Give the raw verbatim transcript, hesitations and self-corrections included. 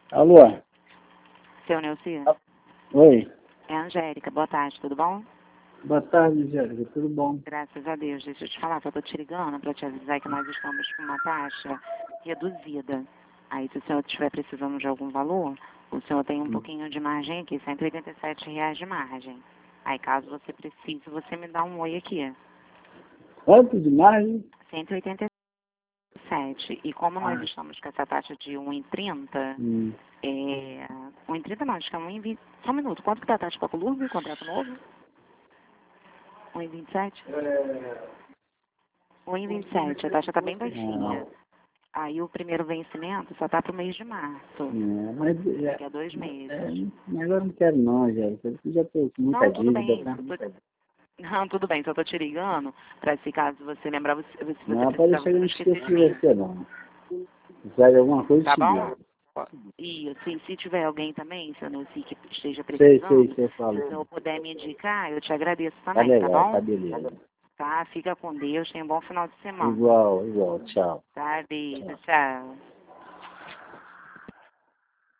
Alô? Seu Neuci? Oi. É a Angélica. Boa tarde, tudo bom? Boa tarde, Angélica. Tudo bom? Graças a Deus. Deixa eu te falar, só tô te ligando para te avisar que nós estamos com uma taxa reduzida. Aí, se o senhor estiver precisando de algum valor, o senhor tem um Hum. pouquinho de margem aqui, cento e oitenta e sete reais de margem. Aí, caso você precise, você me dá um oi aqui. Quanto de margem? cento e oitenta e sete. E como nós Ah. estamos com essa taxa de um e trinta, Hum. é... um e trinta não, acho que é um e vinte. Só um minuto. Quanto que tá a taxa para Colômbia, contrato novo? um e vinte e sete? um e vinte e sete, a taxa está bem baixinha. Aí o primeiro vencimento só está para o mês de março. É, mas Daqui é, a dois meses. é, mas eu não quero não, Angélica. Eu já estou com muita Não, tudo dívida, bem. tá? Eu tô- Não, tudo bem, só estou te ligando para se caso você lembrar, você, se você Não, precisar, pode deixar você que eu não não esquecer esqueço de de mim. você, não. Se precisar de alguma coisa, Tá te bom? ligo. E se, se tiver alguém também, se eu não sei que esteja Sei, sei, precisando, você se fala. o senhor puder me indicar, eu te agradeço Tá também, tá legal, tá bom? beleza. Tá? Fica com Deus, tenha um bom final de semana. Igual, igual. Tchau. Tá? Beijo, Tchau. tchau.